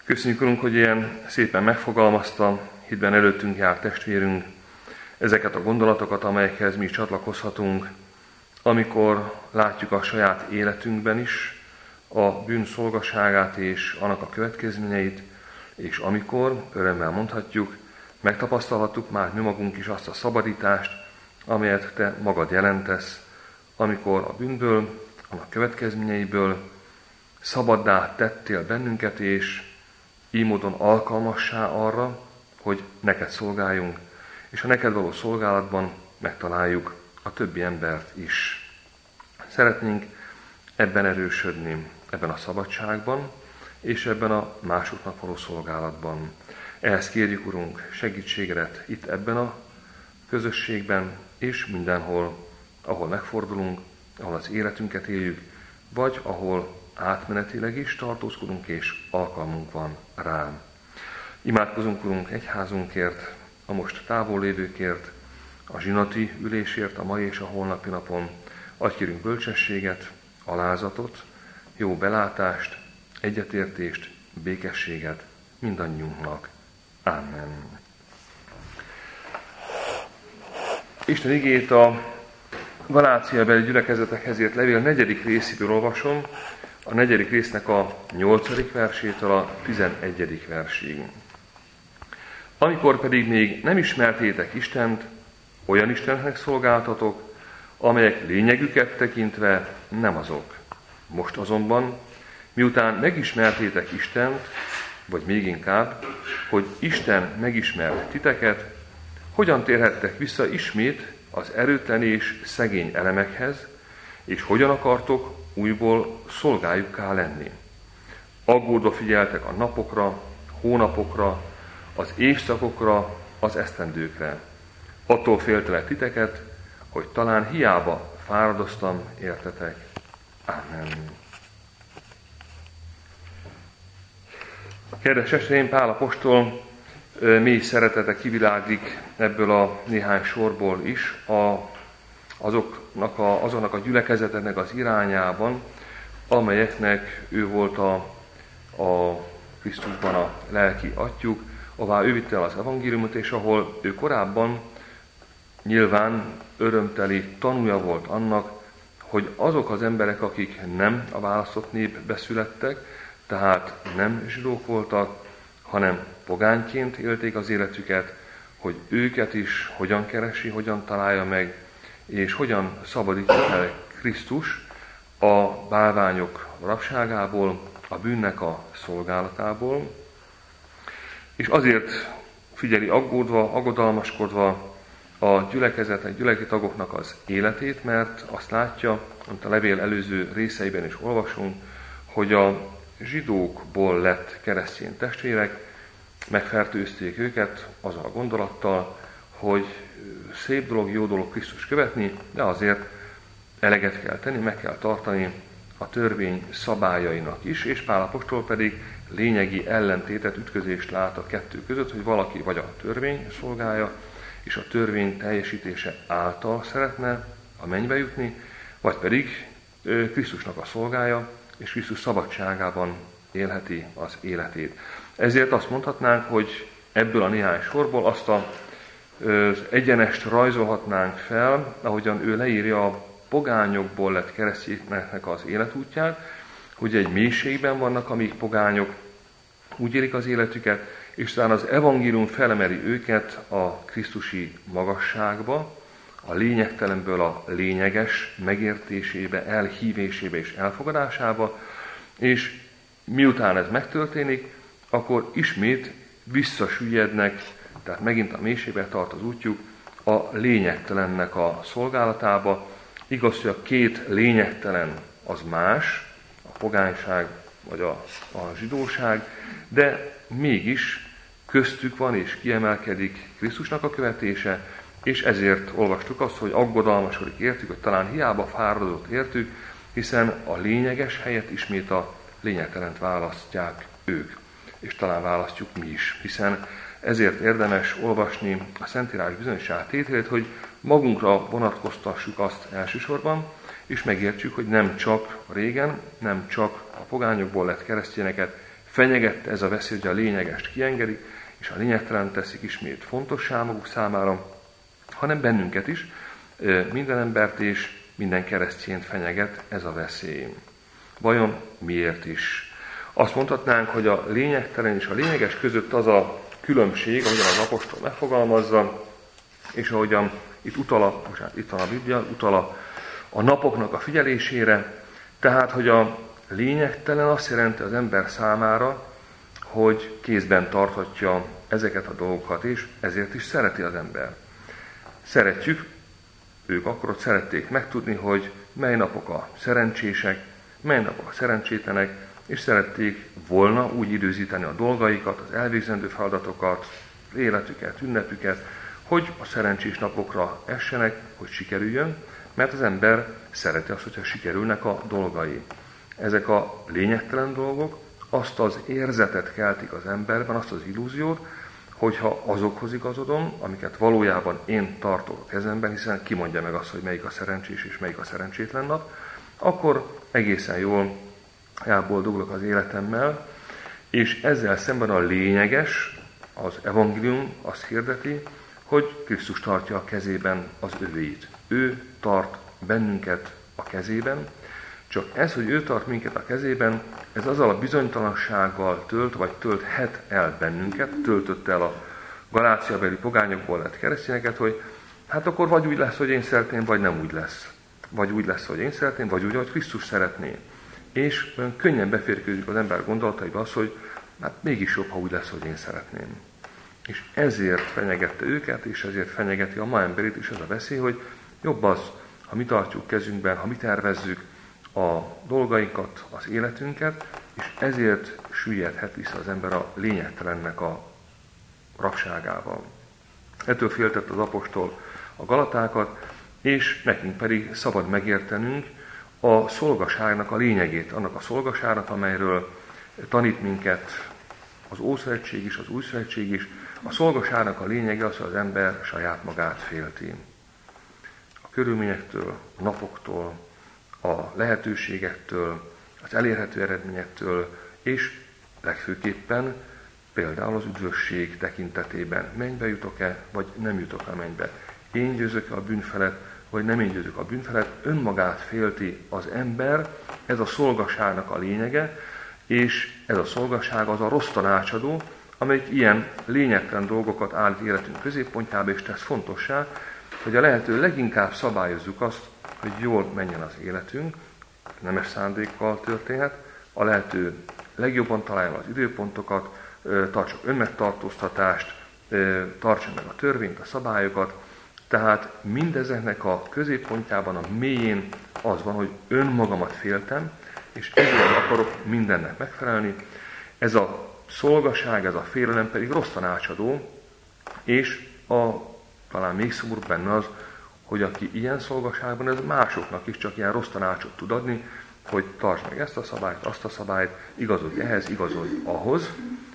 Köszönjük, Urunk, hogy ilyen szépen megfogalmazta, hitben előttünk jár testvérünk, ezeket a gondolatokat, amelyekhez mi is csatlakozhatunk, amikor látjuk a saját életünkben is a bűn szolgaságát és annak a következményeit, és amikor, örömmel mondhatjuk, megtapasztalhattuk már mi magunk is azt a szabadítást, amelyet te magad jelentesz, amikor a bűnből, annak következményeiből szabaddá tettél bennünket, és így módon alkalmassá arra, hogy neked szolgáljunk, és a neked való szolgálatban megtaláljuk a többi embert is. Szeretnénk ebben erősödni, ebben a szabadságban, és ebben a másoknak való szolgálatban. Ehhez kérjük, Urunk, segítségedet itt ebben a közösségben, és mindenhol, ahol megfordulunk, ahol az életünket éljük, vagy ahol átmenetileg is tartózkodunk, és alkalmunk van rám. Imádkozunk, Urunk, egyházunkért, a most távol lévőkért, a zsinati ülésért a mai és a holnapi napon. Adj kérünk bölcsességet, alázatot, jó belátást, egyetértést, békességet mindannyiunknak. Amen. Isten igét a Galáciabeli gyülekezetekhez írt levél 4. részéből olvasom, a 4. résznek a 8. versétől a 11. versig. Amikor pedig még nem ismertétek Istent, olyan Istennek szolgáltatok, amelyek lényegüket tekintve nem azok. Most azonban, miután megismertétek Istent, vagy még inkább, hogy Isten megismert titeket, hogyan térhettek vissza ismét az erőtlen és szegény elemekhez, és hogyan akartok újból szolgájukká lenni. Aggódva figyeltek a napokra, hónapokra, az évszakokra, az esztendőkre. Attól féltelek titeket, hogy talán hiába fáradoztam értetek. Amen. Kedves testvéreim, Pál apostol mély szeretete kiviláglik ebből a néhány sorból is azoknak a gyülekezeteknek az irányában, amelyeknek ő volt a Krisztusban a lelki atyjuk, ahová ő vitte el az evangéliumot, és ahol ő korábban nyilván örömteli tanúja volt annak, hogy azok az emberek, akik nem a választott népbe születtek, tehát nem zsidók voltak, hanem pogányként élték az életüket, hogy őket is hogyan keresi, hogyan találja meg, és hogyan szabadítja el Krisztus a bálványok rabságából, a bűnnek a szolgálatából, és azért figyeli aggódva, aggodalmaskodva a gyülekezeti tagoknak az életét, mert azt látja, amit a levél előző részeiben is olvasunk, hogy a zsidókból lett keresztény testvérek, megfertőzték őket azzal a gondolattal, hogy szép dolog, jó dolog Krisztus követni, de azért eleget kell tenni, meg kell tartani a törvény szabályainak is, és Pál apostol pedig lényegi ellentétet, ütközést lát a kettő között, hogy valaki vagy a törvény szolgálja, és a törvény teljesítése által szeretne a mennybe jutni, vagy pedig Krisztusnak a szolgája, és Krisztus szabadságában élheti az életét. Ezért azt mondhatnánk, hogy ebből a néhány sorból azt az egyenest rajzolhatnánk fel, ahogyan ő leírja a pogányokból lett keresztényeknek az életútját, hogy egy mélységben vannak, amíg pogányok úgy élik az életüket, és talán az evangélium felemeli őket a krisztusi magasságba, a lényegtelenből a lényeges megértésébe, elhívésébe és elfogadásába, és miután ez megtörténik, akkor ismét visszasüllyednek, tehát megint a mélységbe tart az útjuk, a lényegtelennek a szolgálatába. Igaz, hogy a két lényegtelen az más, a pogányság vagy a zsidóság, de mégis köztük van és kiemelkedik Krisztusnak a követése, és ezért olvastuk azt, hogy aggodalmasodik értük, hogy talán hiába fáradott értük, hiszen a lényeges helyett ismét a lényegtelent választják ők, és talán választjuk mi is, hiszen ezért érdemes olvasni a Szentírás bizonyos tételét, hogy magunkra vonatkoztassuk azt elsősorban, és megértsük, hogy nem csak régen, nem csak a pogányokból lett keresztényeket Fenyegette ez a veszély, hogy a lényegest kiengedik, és a lényegtelen teszik ismét fontossá maguk számára, hanem bennünket is, minden embert és minden keresztjént fenyeget ez a veszély. Vajon miért is? Azt mondhatnánk, hogy a lényegtelen és a lényeges között az a különbség, ahogyan az apostol megfogalmazza, és ahogyan itt itt van a Biblia, utal a napoknak a figyelésére, tehát, hogy a lényegtelen azt jelenti az ember számára, hogy kézben tarthatja ezeket a dolgokat, és ezért is szereti az ember. Szeretjük, ők akkor ott szerették megtudni, hogy mely napok a szerencsések, mely napok a szerencsétlenek, és szerették volna úgy időzíteni a dolgaikat, az elvégzendő feladatokat, az életüket, ünnepüket, hogy a szerencsés napokra essenek, hogy sikerüljön, mert az ember szereti azt, hogyha sikerülnek a dolgai. Ezek a lényegtelen dolgok azt az érzetet keltik az emberben, azt az illúziót, hogyha azokhoz igazodom, amiket valójában én tartok a kezemben, hiszen ki mondja meg azt, hogy melyik a szerencsés és melyik a szerencsétlen nap, akkor egészen jól elboldogulok az életemmel, és ezzel szemben a lényeges, az evangélium azt hirdeti, hogy Krisztus tartja a kezében az övéit. Ő tart bennünket a kezében, csak ez, hogy ő tart minket a kezében, ez azzal a bizonytalansággal tölt, vagy tölthet el bennünket, töltött el a galáciabeli pogányokból lett keresztényeket, hogy hát akkor vagy úgy lesz, hogy én szeretném, vagy nem úgy lesz. Vagy úgy lesz, hogy én szeretném, vagy úgy, hogy Krisztus szeretné. És olyan könnyen beférkőzik az ember gondolataiba az, hogy hát mégis jobb, ha úgy lesz, hogy én szeretném. És ezért fenyegette őket, és ezért fenyegeti a ma emberét is ez a veszély, hogy jobb az, ha mi tartjuk kezünkben, ha mi tervezzük a dolgainkat, az életünket, és ezért süllyedhet vissza az ember a lényegtelennek a rabságával. Ettől féltett az apostol a galatákat, és nekünk pedig szabad megértenünk a szolgaságnak a lényegét, annak a szolgaságnak, amelyről tanít minket az Ószövetség is, az Újszövetség is. A szolgaságnak a lényege az, hogy az ember saját magát félti. A körülményektől, a napoktól, a lehetőségektől, az elérhető eredményektől, és legfőképpen például az üdvösség tekintetében. Mennybe jutok-e, vagy nem jutok a mennybe? Én győzök-e a bűn felett, vagy nem én győzök a bűn felett? Önmagát félti az ember, ez a szolgaságnak a lényege, és ez a szolgaság az a rossz tanácsadó, amelyik ilyen lényegtelen dolgokat állít életünk középpontjába, és tesz fontossá, hogy a lehető leginkább szabályozzuk azt, hogy jól menjen az életünk, nemes szándékkal történhet, a lehető legjobban találja az időpontokat, tartsa önmegtartóztatást, tartsa meg a törvényt, a szabályokat, tehát mindezeknek a középpontjában, a mélyén az van, hogy önmagamat féltem, és ezért akarok mindennek megfelelni. Ez a szolgaság, ez a félelem pedig rossz tanácsadó, és talán még szomorúbb benne az, hogy aki ilyen szolgaságban, ez másoknak is csak ilyen rossz tanácsot tud adni, hogy tartsd meg ezt a szabályt, azt a szabályt, igazodj ehhez, igazodj ahhoz,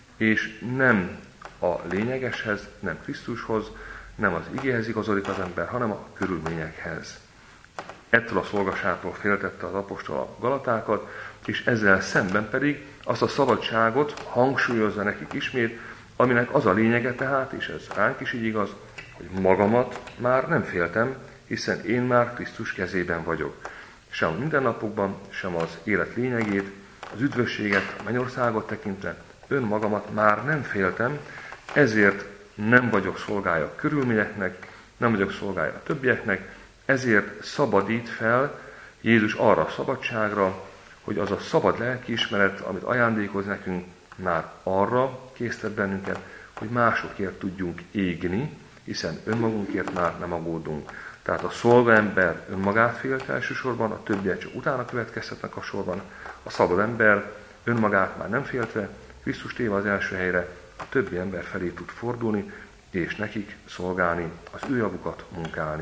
és nem a lényegeshez, nem Krisztushoz, nem az igéhez igazodik az ember, hanem a körülményekhez. Ettől a szolgaságtól féltette az apostol a galatákat, és ezzel szemben pedig azt a szabadságot hangsúlyozza nekik ismét, aminek az a lényege tehát, és ez ránk is így igaz, hogy magamat már nem féltem, hiszen én már Krisztus kezében vagyok. Sem a mindennapokban, sem az élet lényegét, az üdvösséget, a mennyországot tekintve önmagamat már nem féltem, ezért nem vagyok szolgája a körülményeknek, nem vagyok szolgája a többieknek, ezért szabadít fel Jézus arra a szabadságra, hogy az a szabad lelkiismeret, amit ajándékoz nekünk, már arra késztet bennünket, hogy másokért tudjunk égni, hiszen önmagunkért már nem aggódunk. Tehát a szolgaember önmagát félt elsősorban, a többiek csak utána következhetnek a sorban. A szabad ember önmagát már nem féltve, Krisztus téve az első helyre, a többi ember felé tud fordulni, és nekik szolgálni, az ő javukat munkálni.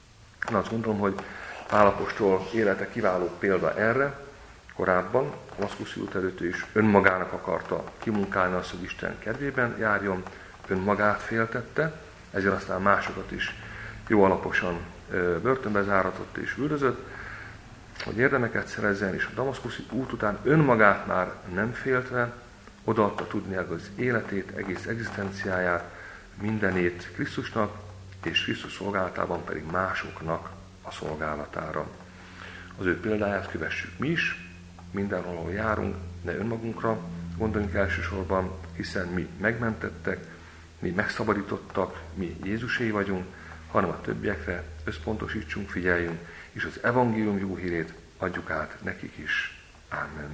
Én azt gondolom, hogy Pál apostol élete kiváló példa erre. Korábban, Damaszkuszi út előtt is önmagának akarta kimunkálni azt, hogy Isten kedvében járjon, önmagát féltette, ezért aztán másokat is jó alaposan börtönbe záratott és üldözött, hogy érdemeket szerezzen, és a damaszkuszi út után önmagát már nem féltve odaadta tudni az életét, egész egzisztenciáját, mindenét Krisztusnak, és Krisztus szolgálatában pedig másoknak a szolgálatára. Az ő példáját kövessük mi is, mindenhol, ahol járunk, ne önmagunkra gondoljunk elsősorban, hiszen mi megmentettek, mi megszabadítottak, mi Jézusé vagyunk, hanem a többiekre összpontosítsunk, figyeljünk, és az evangélium jó hírét adjuk át nekik is. Amen.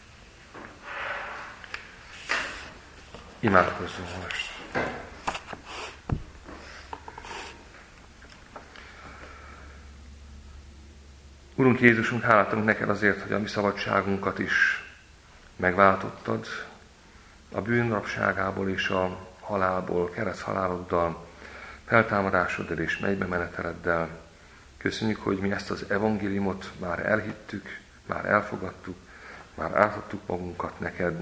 Imádkozzunk most! Urunk Jézusunk, hálát adunk neked azért, hogy a mi szabadságunkat is megváltottad, a bűn rabságából és a halálból, kereszthaláloddal, feltámadásoddal és mennybe meneteleddel. Köszönjük, hogy mi ezt az evangéliumot már elhittük, már elfogadtuk, már átadtuk magunkat neked,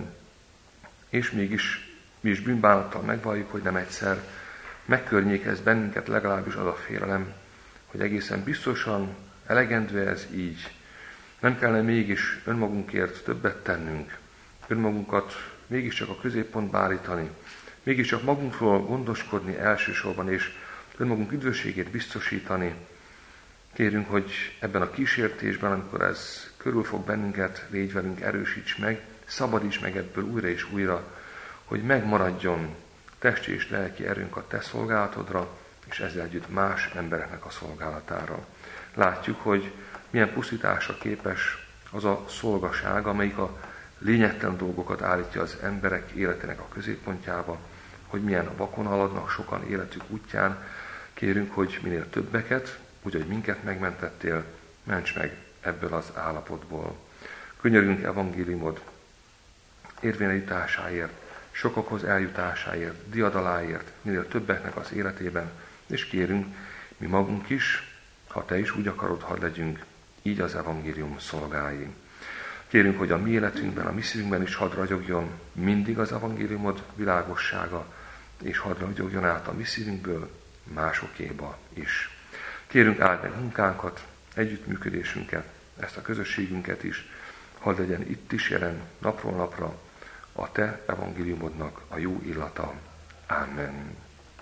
és mégis mi is bűnbánattal megvalljuk, hogy nem egyszer megkörnyékez bennünket legalábbis az a félelem, hogy egészen biztosan elegendő ez így. Nem kellene mégis önmagunkért többet tennünk, önmagunkat mégiscsak a középpontba állítani, mégiscsak magunkról gondoskodni elsősorban, és önmagunk üdvösségét biztosítani. Kérünk, hogy ebben a kísértésben, amikor ez körülfog bennünket, légy velünk, erősíts meg, szabadíts meg ebből újra és újra, hogy megmaradjon testi és lelki erőnk a te szolgálatodra, és ezzel együtt más embereknek a szolgálatára. Látjuk, hogy milyen pusztításra képes az a szolgaság, amelyik a lényegtelen dolgokat állítja az emberek életének a középpontjába, hogy milyen vakon haladnak sokan életük útján. Kérünk, hogy minél többeket, úgy, hogy minket megmentettél, ments meg ebből az állapotból. Könyörgünk evangéliumod érvényesításáért, sokakhoz eljutásáért, diadaláért, minél többeknek az életében, és kérünk, mi magunk is, ha te is úgy akarod, hadd legyünk, így az evangélium szolgái. Kérünk, hogy a mi életünkben, a mi szívünkben is hadd ragyogjon mindig az evangéliumod világossága, és hadd ragyogjon át a mi szívünkből másokéba is. Kérünk, áld meg munkánkat, együttműködésünket, ezt a közösségünket is, hadd legyen itt is jelen napról napra a te evangéliumodnak a jó illata. Amen.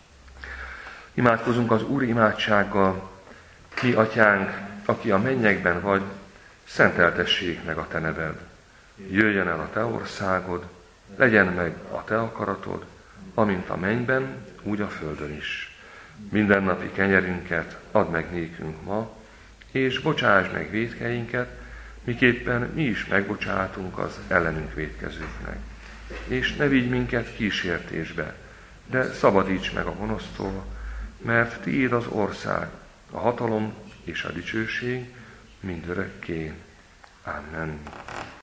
Imádkozunk az Úr imádsággal. Mi, Atyánk, aki a mennyekben vagy, szenteltessék meg a te neved. Jöjjön el a te országod, legyen meg a te akaratod, amint a mennyben, úgy a földön is. Mindennapi kenyerünket add meg nékünk ma, és bocsáss meg vétkeinket, miképpen mi is megbocsátunk az ellenünk vétkezőknek. És ne vigy minket kísértésbe, de szabadíts meg a gonosztól, mert tiéd az ország, a hatalom és a dicsőség mindörökké. Amen.